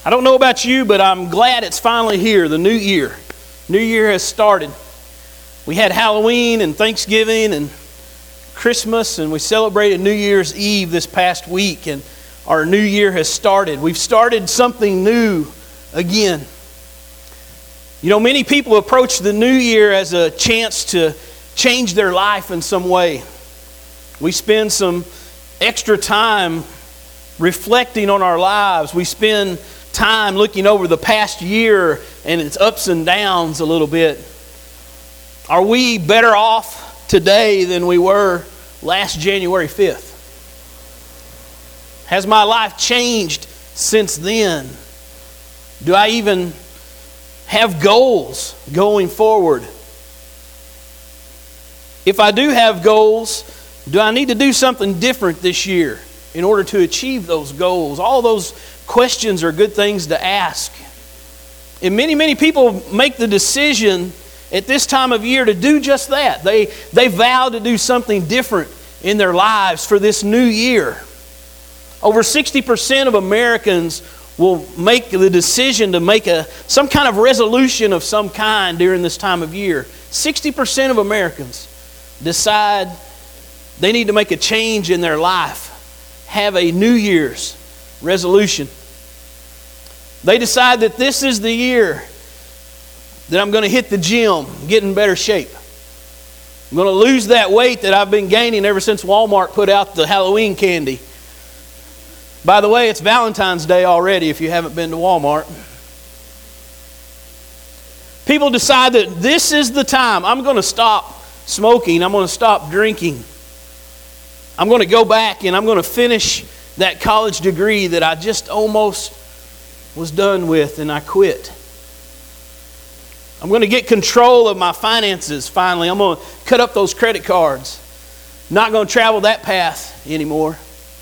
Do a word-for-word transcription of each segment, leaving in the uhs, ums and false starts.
I don't know about you, but I'm glad it's finally here, the new year. New year has started. We had Halloween and Thanksgiving and Christmas, and we celebrated New Year's Eve this past week, and our new year has started. We've started something new again. You know, many people approach the new year as a chance to change their life in some way. We spend some extra time reflecting on our lives. We spend time looking over the past year and its ups and downs a little bit. Are we better off today than we were last January fifth? Has my life changed since then? Do I even have goals going forward? If I do have goals, do I need to do something different this year in order to achieve those goals? All those questions are good things to ask. And many, many people make the decision at this time of year to do just that. They, they vow to do something different in their lives for this new year. Over sixty percent of Americans will make the decision to make a some kind of resolution of some kind during this time of year. sixty percent of Americans decide they need to make a change in their life, have a New Year's resolution. They decide that this is the year that I'm going to hit the gym, get in better shape. I'm going to lose that weight that I've been gaining ever since Walmart put out the Halloween candy. By the way, it's Valentine's Day already if you haven't been to Walmart. People decide that this is the time. I'm going to stop smoking. I'm going to stop drinking. I'm going to go back and I'm going to finish that college degree that I just almost was done with and I quit. I'm going to get control of my finances finally. I'm going to cut up those credit cards. Not going to travel that path anymore.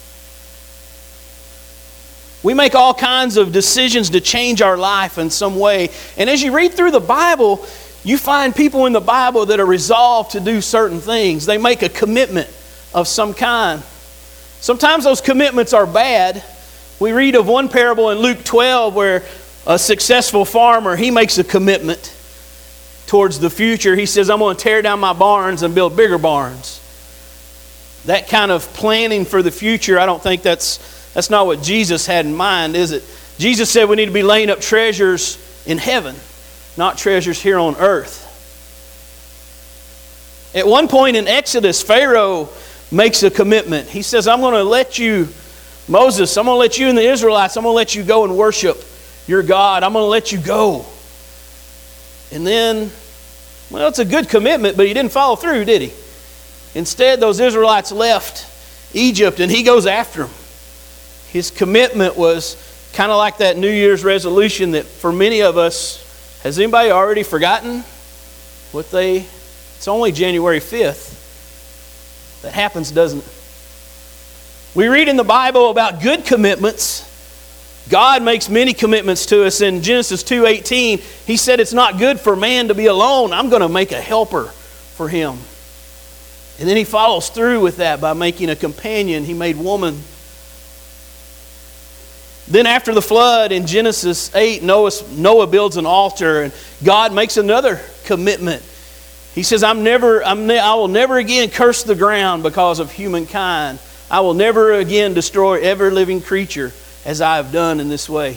We make all kinds of decisions to change our life in some way. And as you read through the Bible, you find people in the Bible that are resolved to do certain things. They make a commitment of some kind. Sometimes those commitments are bad. We read of one parable in Luke twelve where a successful farmer, he makes a commitment towards the future. He says, I'm going to tear down my barns and build bigger barns. That kind of planning for the future, I don't think that's that's not what Jesus had in mind, is it? Jesus said we need to be laying up treasures in heaven, not treasures here on earth. At one point in Exodus, Pharaoh makes a commitment. He says, I'm going to let you, Moses, I'm going to let you and the Israelites, I'm going to let you go and worship your God. I'm going to let you go. And then, well, it's a good commitment, but he didn't follow through, did he? Instead, those Israelites left Egypt and he goes after them. His commitment was kind of like that New Year's resolution that for many of us, has anybody already forgotten what they, it's only January fifth. That happens, doesn't it? We read in the Bible about good commitments. God makes many commitments to us. In Genesis two eighteen, He said it's not good for man to be alone. I'm going to make a helper for him. And then He follows through with that by making a companion. He made woman. Then after the flood in Genesis eight, Noah, Noah builds an altar and God makes another commitment. He says, I'm never, I'm ne- I will never again curse the ground because of humankind. I will never again destroy every living creature as I have done in this way.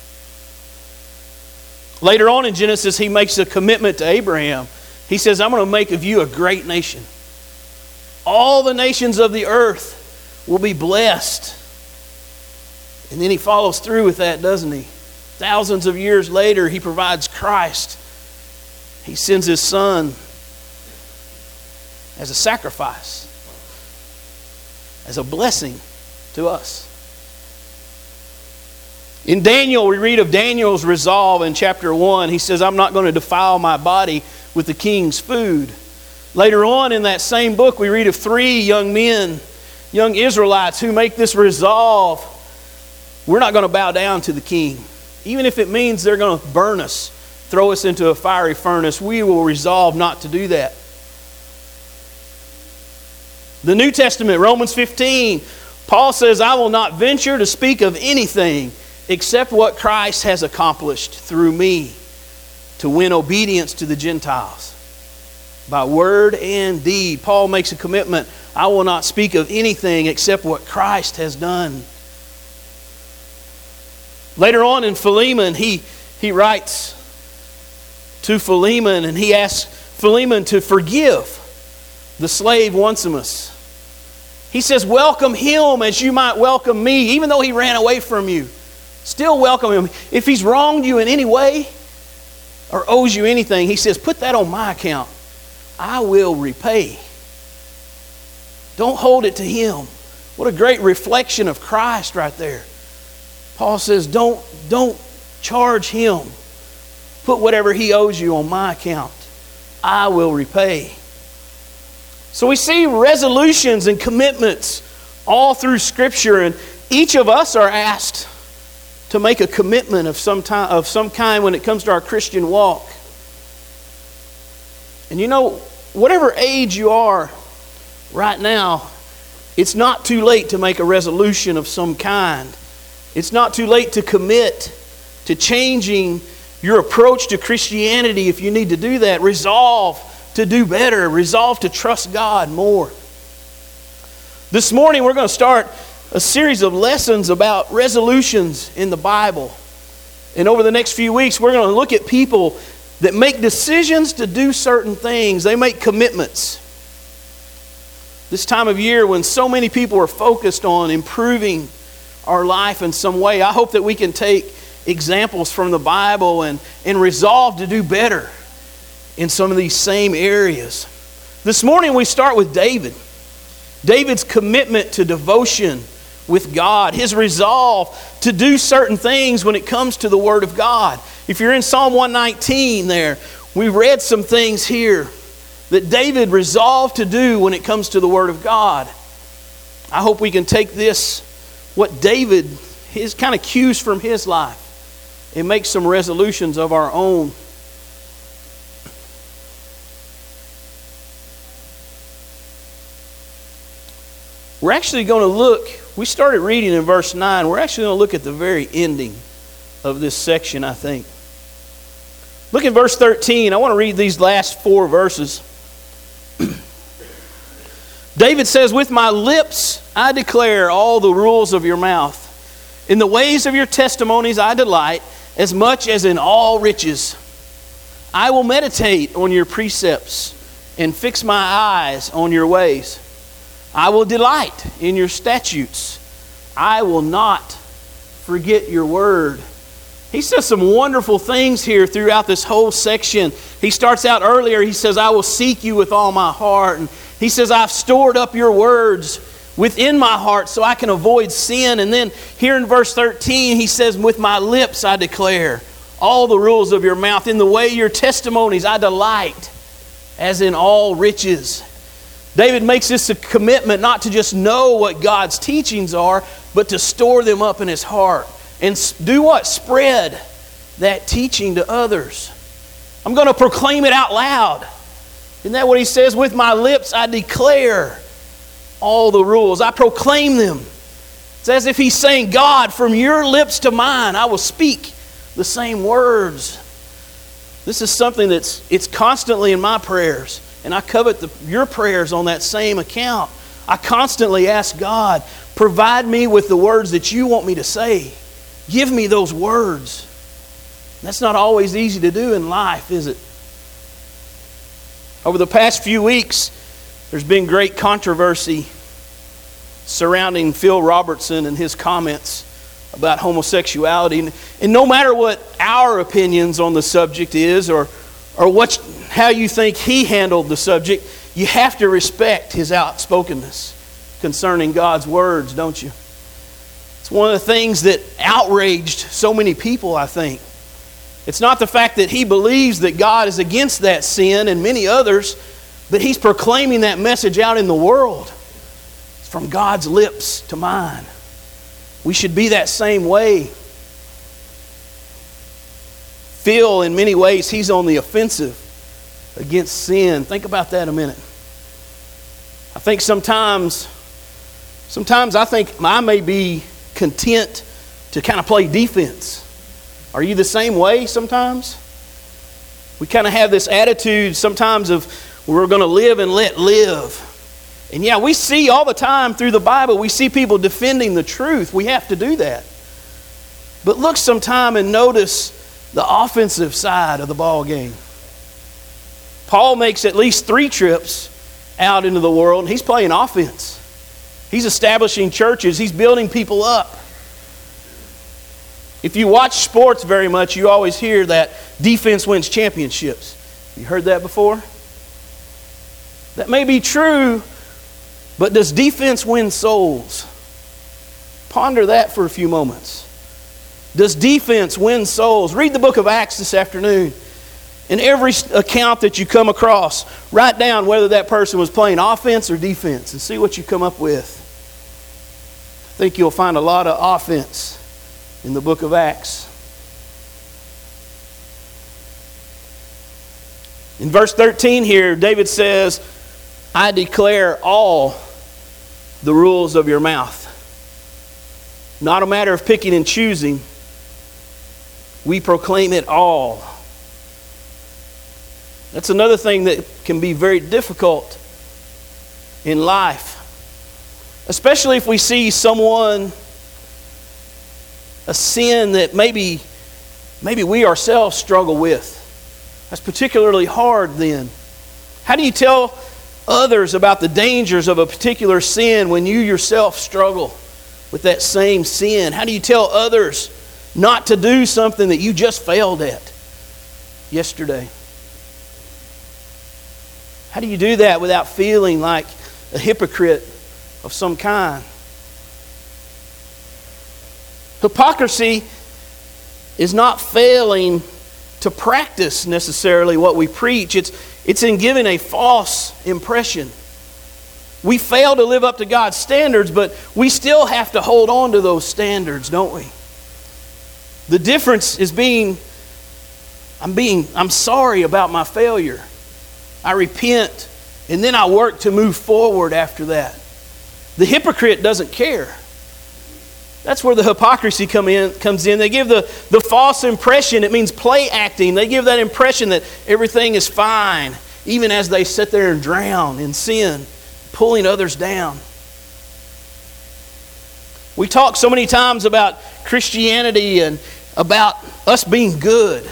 Later on in Genesis, He makes a commitment to Abraham. He says, I'm going to make of you a great nation. All the nations of the earth will be blessed. And then He follows through with that, doesn't He? Thousands of years later, He provides Christ. He sends His Son as a sacrifice, as a blessing to us. In Daniel, we read of Daniel's resolve in chapter one. He says, I'm not going to defile my body with the king's food. Later on in that same book, we read of three young men, young Israelites, who make this resolve. We're not going to bow down to the king. Even if it means they're going to burn us, throw us into a fiery furnace, we will resolve not to do that. The New Testament, Romans fifteen, Paul says, I will not venture to speak of anything except what Christ has accomplished through me to win obedience to the Gentiles by word and deed. Paul makes a commitment. I will not speak of anything except what Christ has done. Later on in Philemon, he, he writes to Philemon, and he asks Philemon to forgive the slave Onesimus. He says, welcome him as you might welcome me, even though he ran away from you. Still welcome him. If he's wronged you in any way or owes you anything, he says, put that on my account. I will repay. Don't hold it to him. What a great reflection of Christ right there. Paul says, don't, don't charge him. Put whatever he owes you on my account. I will repay. So we see resolutions and commitments all through Scripture, and each of us are asked to make a commitment of some time, of some kind when it comes to our Christian walk. And you know, whatever age you are right now, it's not too late to make a resolution of some kind. It's not too late to commit to changing your approach to Christianity if you need to do that. Resolve to do better. Resolve to trust God more. This morning we're going to start a series of lessons about resolutions in the Bible. And over the next few weeks we're going to look at people that make decisions to do certain things. They make commitments. This time of year when so many people are focused on improving our life in some way, I hope that we can take examples from the Bible and, and resolve to do better in some of these same areas. This morning we start with David. David's commitment to devotion with God. His resolve to do certain things when it comes to the Word of God. If you're in Psalm one nineteen there, we read some things here that David resolved to do when it comes to the Word of God. I hope we can take this, what David, his kind of cues from his life, and make some resolutions of our own. We're actually going to look, we started reading in verse nine. We're actually going to look at the very ending of this section, I think. Look at verse thirteen. I want to read these last four verses. David says, with my lips I declare all the rules of your mouth. In the ways of your testimonies I delight, as much as in all riches. I will meditate on your precepts and fix my eyes on your ways. I will delight in your statutes. I will not forget your word. He says some wonderful things here throughout this whole section. He starts out earlier, he says, I will seek you with all my heart. And he says, I've stored up your words within my heart so I can avoid sin. And then here in verse thirteen, he says, with my lips I declare all the rules of your mouth. In the way of your testimonies I delight, as in all riches. David makes this a commitment not to just know what God's teachings are, but to store them up in his heart. And do what? Spread that teaching to others. I'm going to proclaim it out loud. Isn't that what he says? With my lips I declare all the rules. I proclaim them. It's as if he's saying, God, from your lips to mine, I will speak the same words. This is something that's it's constantly in my prayers. And I covet the, your prayers on that same account. I constantly ask God, provide me with the words that you want me to say. Give me those words. That's not always easy to do in life, is it? Over the past few weeks, there's been great controversy surrounding Phil Robertson and his comments about homosexuality. And no matter what our opinions on the subject is, or, or what, how you think he handled the subject, you have to respect his outspokenness concerning God's words, don't you? It's one of the things that outraged so many people, I think. It's not the fact that he believes that God is against that sin and many others, but he's proclaiming that message out in the world. It's from God's lips to mine. We should be that same way. Phil, in many ways, he's on the offensive against sin. Think about that a minute. I think sometimes, sometimes I think I may be content to kind of play defense. Are you the same way sometimes? We kind of have this attitude sometimes of we're going to live and let live. And yeah, we see all the time through the Bible, we see people defending the truth. We have to do that. But look sometime and notice the offensive side of the ball game. Paul makes at least three trips out into the world, and he's playing offense. He's establishing churches. He's building people up. If you watch sports very much, you always hear that defense wins championships. You heard that before? That may be true, but does defense win souls? Ponder that for a few moments. Does defense win souls? Read the book of Acts this afternoon. In every account that you come across, write down whether that person was playing offense or defense and see what you come up with. I think you'll find a lot of offense in the book of Acts. In verse thirteen here, David says, I declare all the rules of your mouth. Not a matter of picking and choosing. We proclaim it all. That's another thing that can be very difficult in life. Especially if we see someone, a sin that maybe, maybe we ourselves struggle with. That's particularly hard then. How do you tell others about the dangers of a particular sin when you yourself struggle with that same sin? How do you tell others not to do something that you just failed at yesterday? How do you do that without feeling like a hypocrite of some kind? Hypocrisy is not failing to practice necessarily what we preach. It's, it's in giving a false impression. We fail to live up to God's standards, but we still have to hold on to those standards, don't we? The difference is being, I'm being, I'm sorry about my failure. I repent, and then I work to move forward after that. The hypocrite doesn't care. That's where the hypocrisy come in, comes in. They give the, the false impression. It means play acting. They give that impression that everything is fine, even as they sit there and drown in sin, pulling others down. We talk so many times about Christianity and about us being good.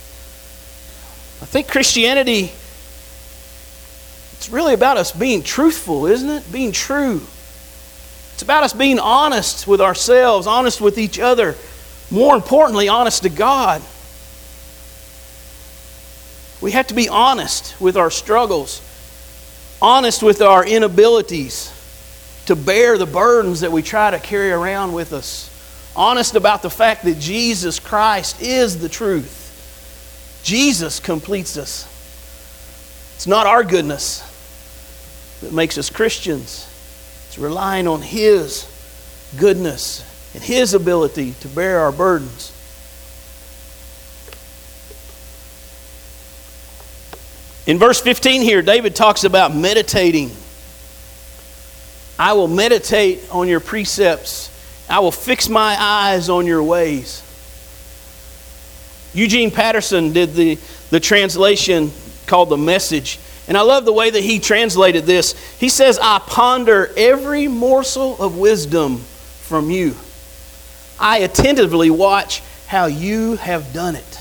I think Christianity, it's really about us being truthful, isn't it? Being true. It's about us being honest with ourselves, honest with each other. More importantly, honest to God. We have to be honest with our struggles, honest with our inabilities to bear the burdens that we try to carry around with us, honest about the fact that Jesus Christ is the truth. Jesus completes us. It's not our goodness that makes us Christians. It's relying on His goodness and His ability to bear our burdens. In verse fifteen here, David talks about meditating. I will meditate on your precepts. I will fix my eyes on your ways. Eugene Patterson did the, the translation called The Message. And I love the way that he translated this. He says, I ponder every morsel of wisdom from you. I attentively watch how you have done it.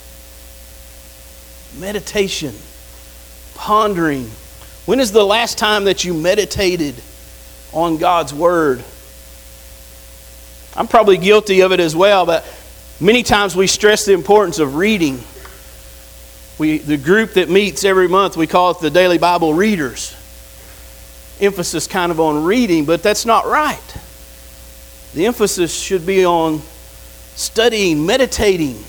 Meditation, pondering. When is the last time that you meditated on God's Word? I'm probably guilty of it as well, but many times we stress the importance of reading. We, the group that meets every month, we call it the Daily Bible Readers. Emphasis kind of on reading, but that's not right. The emphasis should be on studying, meditating.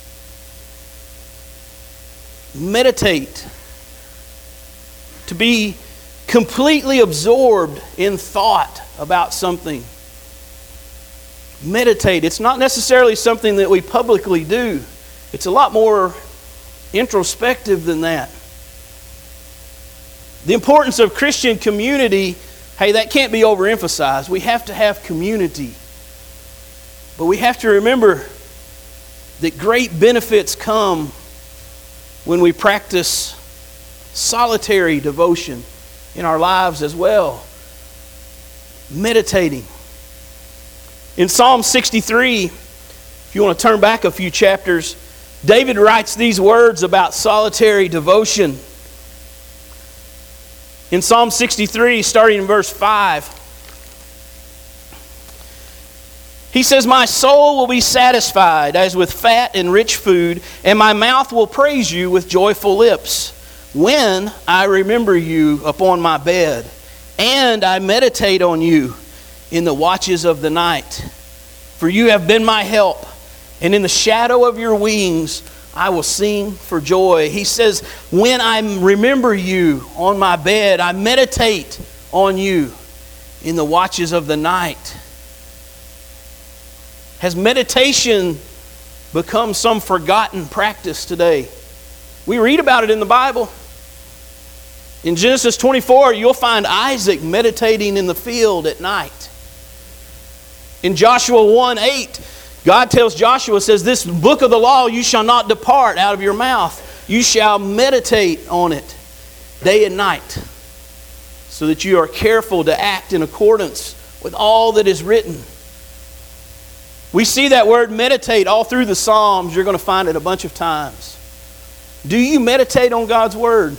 Meditate. To be completely absorbed in thought about something. Meditate. It's not necessarily something that we publicly do. It's a lot more introspective than that. The importance of Christian community, hey, that can't be overemphasized. We have to have community. But we have to remember that great benefits come when we practice solitary devotion in our lives as well. Meditating. In Psalm sixty-three, if you want to turn back a few chapters, David writes these words about solitary devotion. In Psalm sixty-three, starting in verse five, he says, "My soul will be satisfied as with fat and rich food, and my mouth will praise you with joyful lips, when I remember you upon my bed, and I meditate on you in the watches of the night. For you have been my help, and in the shadow of your wings I will sing for joy." He says, when I remember you on my bed, I meditate on you in the watches of the night. Has meditation become some forgotten practice today? We read about it in the Bible. In Genesis twenty-four, you'll find Isaac meditating in the field at night. In Joshua one eight, God tells Joshua, says, "This book of the law you shall not depart out of your mouth. You shall meditate on it day and night, so that you are careful to act in accordance with all that is written." We see that word meditate all through the Psalms. You're going to find it a bunch of times. Do you meditate on God's Word?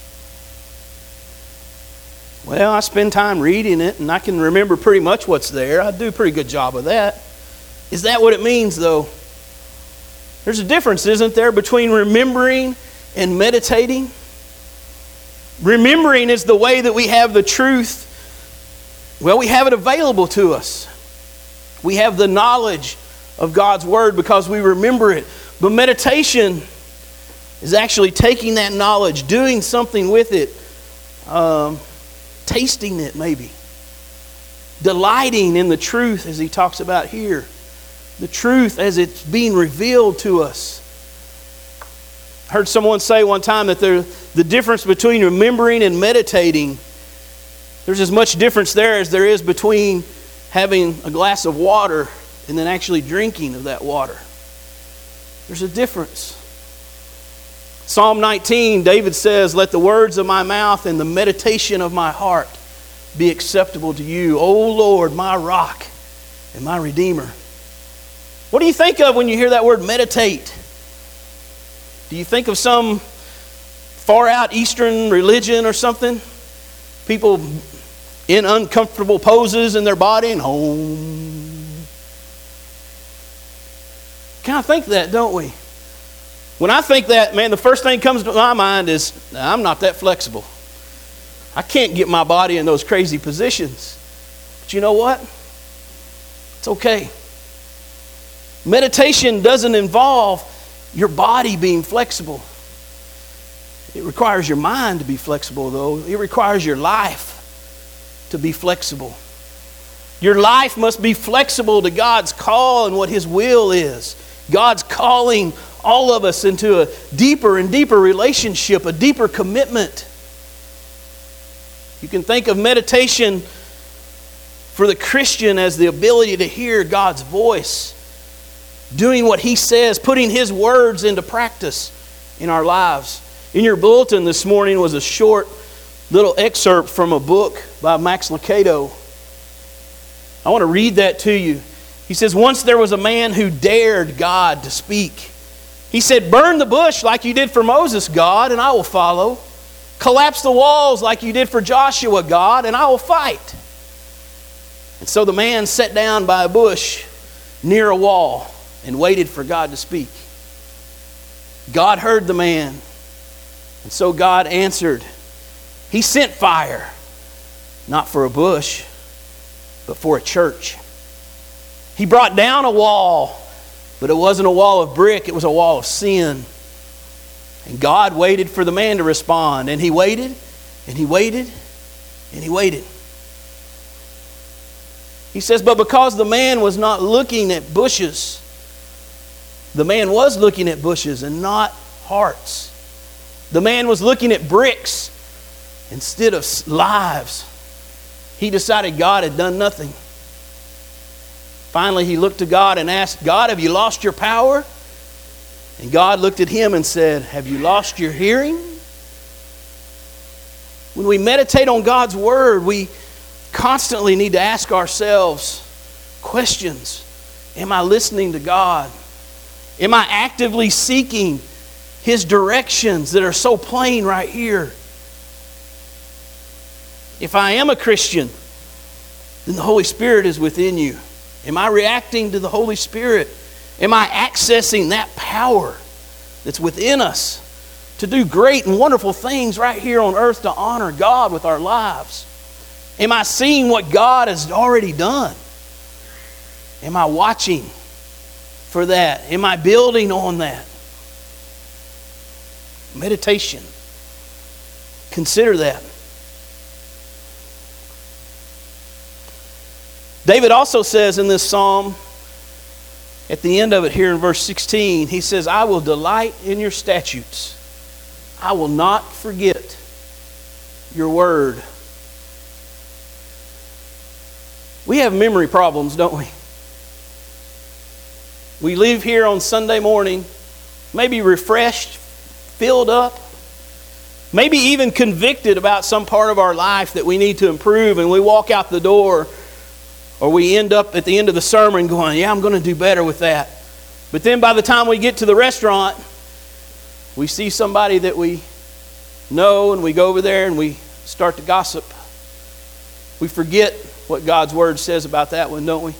Well, I spend time reading it and I can remember pretty much what's there. I do a pretty good job of that. Is that what it means, though? There's a difference, isn't there, between remembering and meditating? Remembering is the way that we have the truth. Well, we have it available to us. We have the knowledge of God's Word because we remember it. But meditation is actually taking that knowledge, doing something with it, um, tasting it maybe, delighting in the truth as he talks about here. The truth as it's being revealed to us. I heard someone say one time that there, the difference between remembering and meditating, there's as much difference there as there is between having a glass of water and then actually drinking of that water. There's a difference. Psalm nineteen, David says, "Let the words of my mouth and the meditation of my heart be acceptable to you, O Lord, my rock and my redeemer." What do you think of when you hear that word meditate? Do you think of some far out Eastern religion or something? People in uncomfortable poses in their body and home. Kind of think that, don't we? When I think that, man, the first thing that comes to my mind is, nah, I'm not that flexible. I can't get my body in those crazy positions. But you know what? It's okay. Meditation doesn't involve your body being flexible. It requires your mind to be flexible, though. It requires your life to be flexible. Your life must be flexible to God's call and what His will is. God's calling all of us into a deeper and deeper relationship, a deeper commitment. You can think of meditation for the Christian as the ability to hear God's voice, doing what He says, putting His words into practice in our lives. In your bulletin this morning was a short little excerpt from a book by Max Lucado. I want to read that to you. He says, "Once there was a man who dared God to speak. He said, 'Burn the bush like you did for Moses, God, and I will follow. Collapse the walls like you did for Joshua, God, and I will fight.' And so the man sat down by a bush near a wall and waited for God to speak. God heard the man, and so God answered. He sent fire, not for a bush, but for a church. He brought down a wall, but it wasn't a wall of brick, it was a wall of sin. And God waited for the man to respond, and he waited, and he waited, and he waited. He says, but because the man was not looking at bushes, the man was looking at bushes and not hearts. The man was looking at bricks instead of lives. He decided God had done nothing. Finally, he looked to God and asked, God, have you lost your power? And God looked at him and said, have you lost your hearing? When we meditate on God's Word, we constantly need to ask ourselves questions. Am I listening to God? Am I actively seeking His directions that are so plain right here? If I am a Christian, then the Holy Spirit is within you. Am I reacting to the Holy Spirit? Am I accessing that power that's within us to do great and wonderful things right here on earth to honor God with our lives? Am I seeing what God has already done? Am I watching for that? Am I building on that? Meditation. Consider that. David also says in this psalm, at the end of it here in verse sixteen, he says, I will delight in your statutes. I will not forget your word. We have memory problems, don't we? We leave here on Sunday morning, maybe refreshed, filled up, maybe even convicted about some part of our life that we need to improve, and we walk out the door, or we end up at the end of the sermon going, yeah, I'm going to do better with that. But then by the time we get to the restaurant, we see somebody that we know, and we go over there and we start to gossip. We forget what God's Word says about that one, don't we?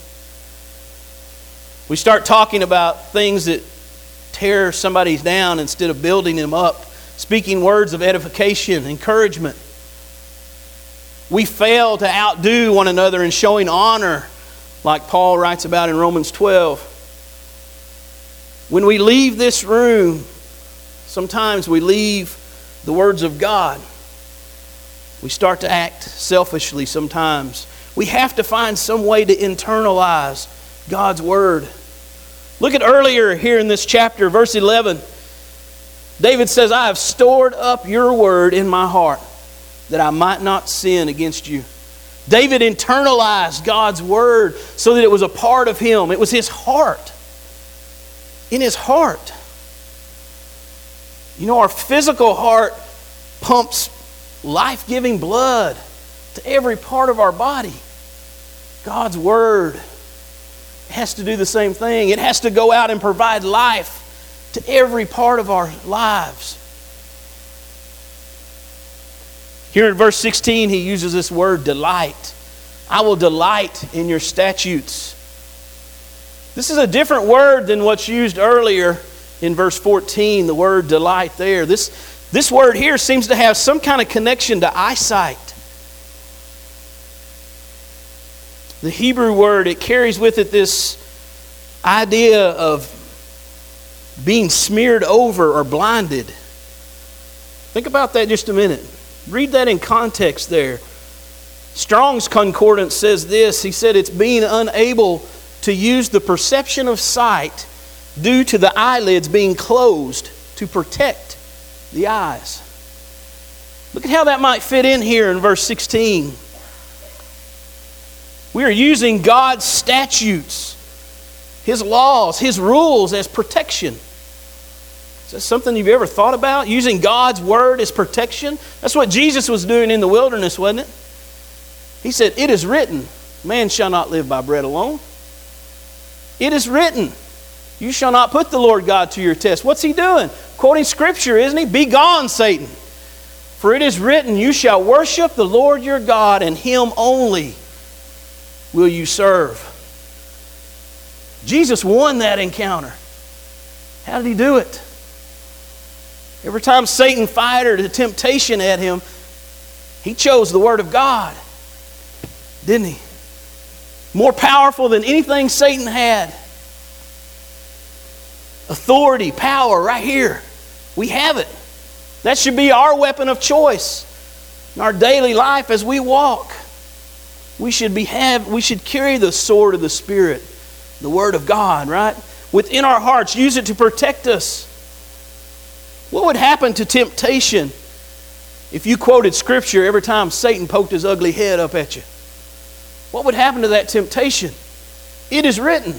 We start talking about things that tear somebody down instead of building them up, speaking words of edification, encouragement. We fail to outdo one another in showing honor, like Paul writes about in Romans twelve. When we leave this room, sometimes we leave the words of God. We start to act selfishly sometimes. We have to find some way to internalize God's Word. Look at earlier here in this chapter, verse eleven. David says, I have stored up your word in my heart, that I might not sin against you. David internalized God's Word so that it was a part of him. It was his heart. In his heart. You know, our physical heart pumps life-giving blood to every part of our body. God's Word has to do the same thing. It has to go out and provide life to every part of our lives. Here in verse sixteen, he uses this word, delight. I will delight in your statutes. This is a different word than what's used earlier in verse fourteen, the word delight there. This, this word here seems to have some kind of connection to eyesight. The Hebrew word, it carries with it this idea of being smeared over or blinded. Think about that just a minute. Read that in context there. Strong's Concordance says this. He said it's being unable to use the perception of sight due to the eyelids being closed to protect the eyes. Look at how that might fit in here in verse sixteen. We are using God's statutes, His laws, His rules as protection. Is that something you've ever thought about? Using God's Word as protection? That's what Jesus was doing in the wilderness, wasn't it? He said, it is written, man shall not live by bread alone. It is written, you shall not put the Lord God to your test. What's he doing? Quoting Scripture, isn't he? Be gone, Satan. For it is written, you shall worship the Lord your God, and Him only will you serve. Jesus won that encounter. How did He do it? Every time Satan fired a temptation at him, he chose the Word of God. Didn't he? More powerful than anything Satan had. Authority, power, right here. We have it. That should be our weapon of choice in our daily life as we walk. We should be have we should carry the sword of the Spirit, the Word of God, right? Within our hearts, use it to protect us. What would happen to temptation if you quoted Scripture every time Satan poked his ugly head up at you? What would happen to that temptation? It is written.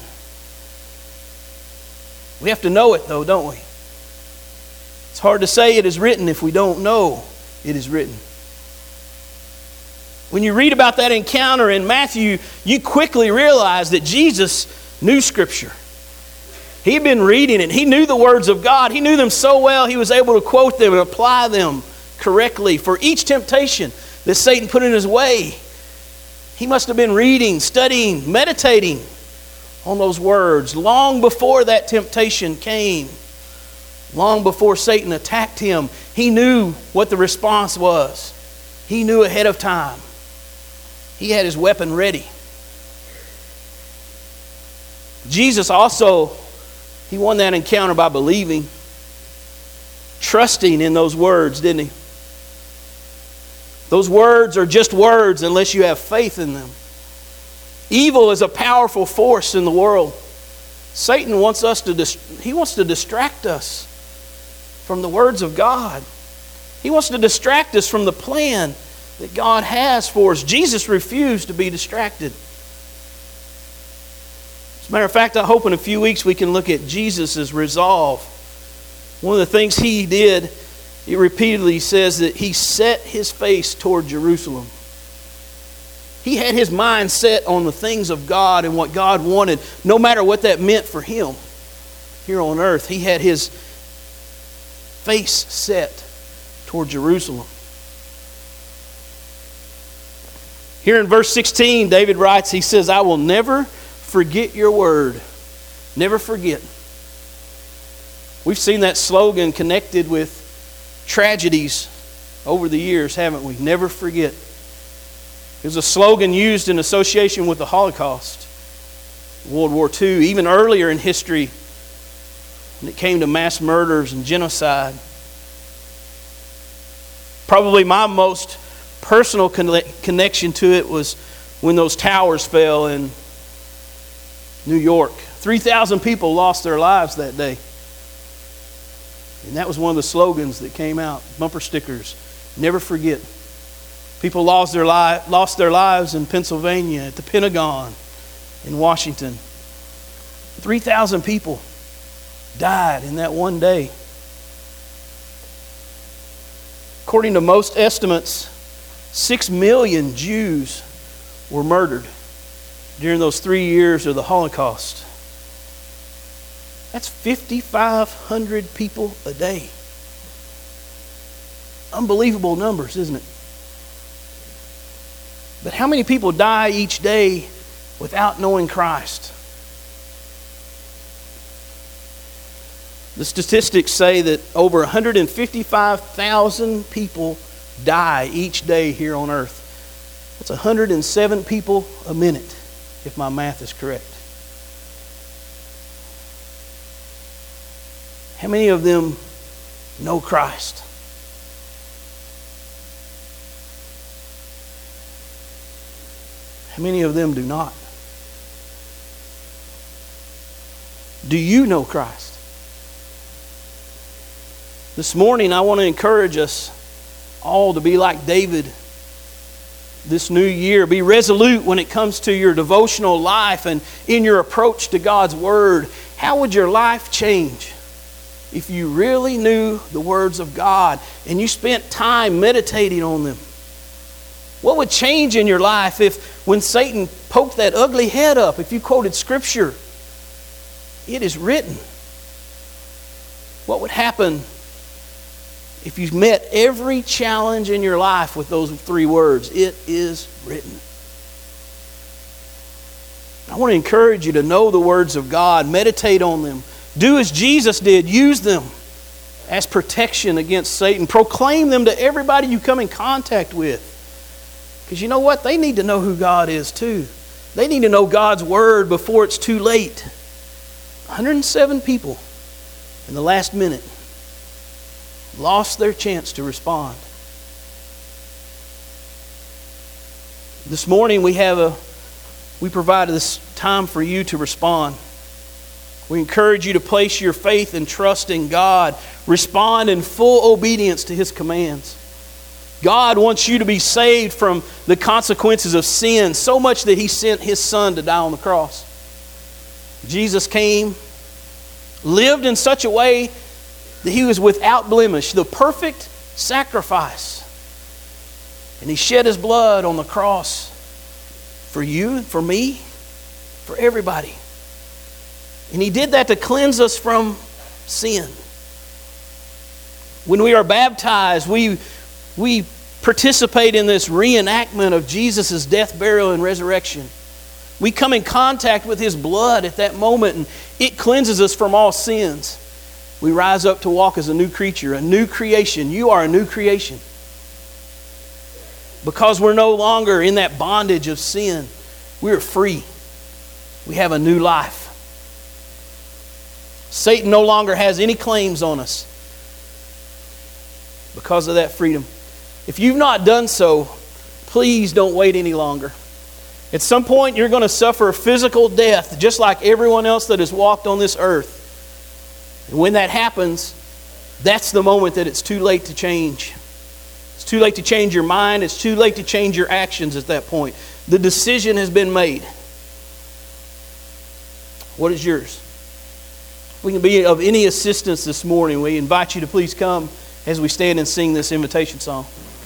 We have to know it though, don't we? It's hard to say it is written if we don't know it is written. When you read about that encounter in Matthew, you quickly realize that Jesus knew Scripture. He'd been reading it. He knew the words of God. He knew them so well he was able to quote them and apply them correctly. For each temptation that Satan put in his way, he must have been reading, studying, meditating on those words long before that temptation came. Long before Satan attacked him, he knew what the response was. He knew ahead of time. He had his weapon ready. Jesus also, he won that encounter by believing, trusting in those words, didn't he? Those words are just words unless you have faith in them. Evil is a powerful force in the world. Satan wants us to dist- he wants to distract us from the words of God. He wants to distract us from the plan that God has for us. Jesus refused to be distracted. As a matter of fact, I hope in a few weeks we can look at Jesus' resolve. One of the things he did, it repeatedly says that he set his face toward Jerusalem. He had his mind set on the things of God and what God wanted, no matter what that meant for him here on earth. He had his face set toward Jerusalem. Here in verse sixteen, David writes, he says, I will never forget your word. Never forget. We've seen that slogan connected with tragedies over the years, haven't we? Never forget. It was a slogan used in association with the Holocaust, World War Two, even earlier in history when it came to mass murders and genocide. Probably my most personal connection to it was when those towers fell in New York. three thousand people lost their lives that day. And that was one of the slogans that came out, bumper stickers, never forget. People lost their, li- lost their lives in Pennsylvania, at the Pentagon, in Washington. three thousand people died in that one day. According to most estimates, six million Jews were murdered during those three years of the Holocaust. That's fifty-five hundred people a day. Unbelievable numbers, isn't it? But how many people die each day without knowing Christ? The statistics say that over one hundred fifty-five thousand people die each day here on earth. That's one hundred seven people a minute, if my math is correct. How many of them know Christ? How many of them do not? Do you know Christ? This morning, I want to encourage us all to be like David this new year. Be resolute when it comes to your devotional life and in your approach to God's Word. How would your life change if you really knew the words of God and you spent time meditating on them? What would change in your life if when Satan poked that ugly head up, if you quoted Scripture, it is written? What would happen if you met every challenge in your life with those three words? It is written. I want to encourage you to know the words of God, meditate on them. Do as Jesus did, use them as protection against Satan. Proclaim them to everybody you come in contact with. Because you know what? They need to know who God is too. They need to know God's Word before it's too late. one hundred seven people in the last minute lost their chance to respond. This morning we have a we provided this time for you to respond. We encourage you to place your faith and trust in God. Respond in full obedience to His commands. God wants you to be saved from the consequences of sin so much that He sent His Son to die on the cross. Jesus came, lived in such a way that he was without blemish, the perfect sacrifice. And he shed his blood on the cross for you and for me, for everybody. And he did that to cleanse us from sin. When we are baptized, we, we participate in this reenactment of Jesus' death, burial, and resurrection. We come in contact with his blood at that moment, and it cleanses us from all sins. We rise up to walk as a new creature, a new creation. You are a new creation. Because we're no longer in that bondage of sin, we are free. We have a new life. Satan no longer has any claims on us because of that freedom. If you've not done so, please don't wait any longer. At some point, you're going to suffer a physical death, just like everyone else that has walked on this earth. And when that happens, that's the moment that it's too late to change. It's too late to change your mind. It's too late to change your actions at that point. The decision has been made. What is yours? If we can be of any assistance this morning, we invite you to please come as we stand and sing this invitation song.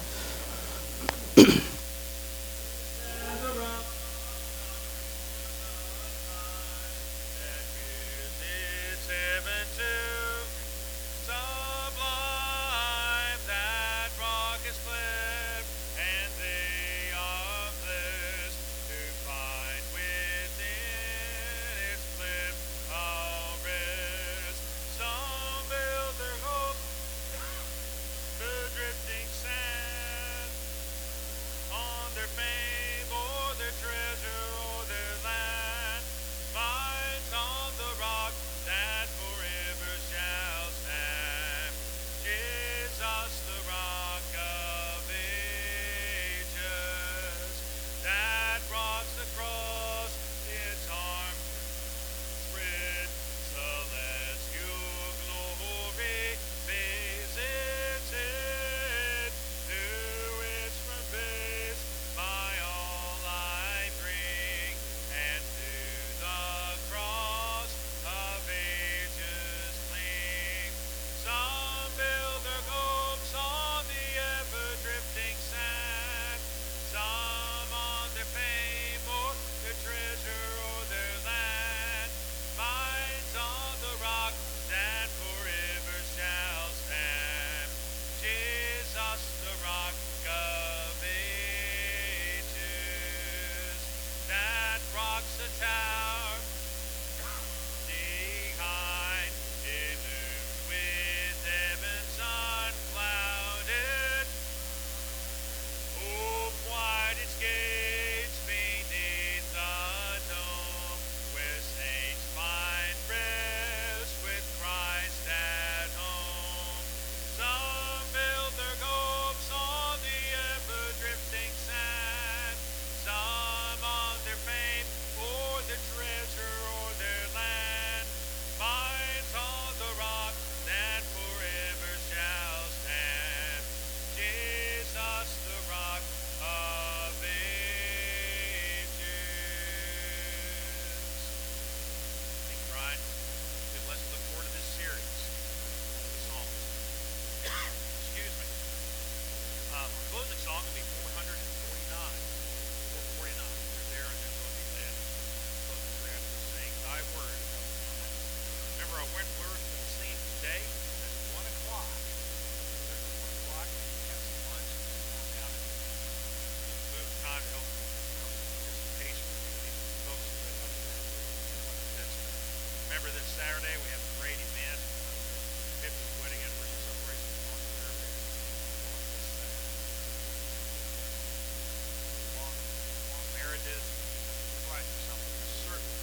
Saturday, we have a great event, uh, fiftieth wedding anniversary celebration on Saturday. Long, long marriages, provide for something certain.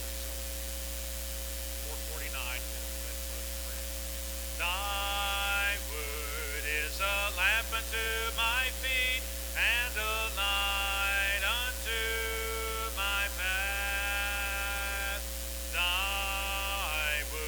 four forty-nine, let's close in prayer. Thy word is a lamp unto my feet and a light unto my path. Thy word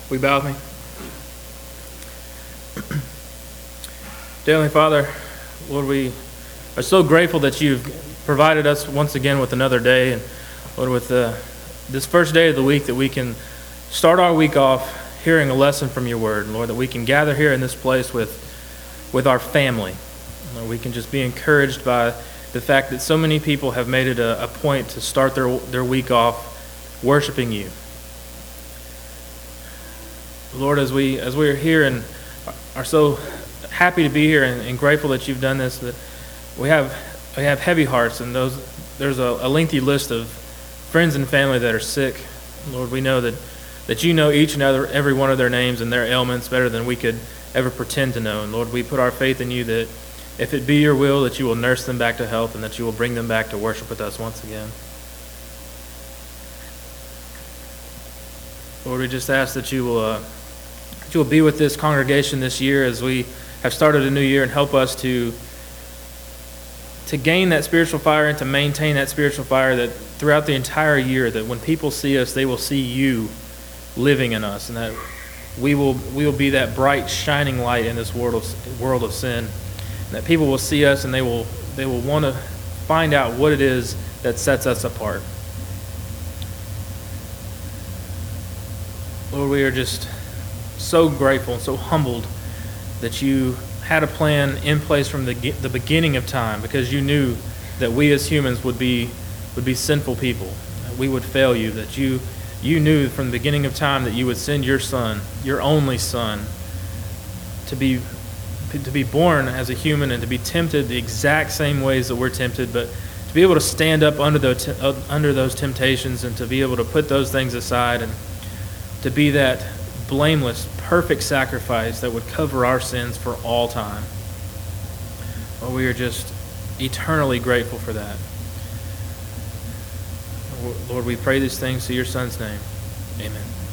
We bow with me. Dear Heavenly Father, Lord, we are so grateful that you've provided us once again with another day, and Lord, with uh, this first day of the week, that we can start our week off hearing a lesson from your word, and Lord, that we can gather here in this place with with our family. Lord, we can just be encouraged by the fact that so many people have made it a, a point to start their their week off worshiping you. Lord, as we as we are here and are so happy to be here and, and grateful that you've done this, that we have we have heavy hearts, and those there's a, a lengthy list of friends and family that are sick. Lord, we know that, that you know each and other, every one of their names and their ailments better than we could ever pretend to know. And Lord, we put our faith in you that if it be your will, that you will nurse them back to health and that you will bring them back to worship with us once again. Lord, we just ask that you will uh, that you will be with this congregation this year as we have started a new year, and help us to to gain that spiritual fire and to maintain that spiritual fire, that throughout the entire year, that when people see us, they will see you living in us, and that we will we will be that bright, shining light in this world of world of sin. And that people will see us and they will they will want to find out what it is that sets us apart. Lord, we are just so grateful and so humbled that you had a plan in place from the the beginning of time, because you knew that we as humans would be would be sinful people, that we would fail you, that you you knew from the beginning of time that you would send your son, your only son, to be to be born as a human and to be tempted the exact same ways that we're tempted, but to be able to stand up under those under those temptations and to be able to put those things aside and to be that blameless, perfect sacrifice that would cover our sins for all time. Well, we are just eternally grateful for that. Lord, we pray these things in your Son's name. Amen.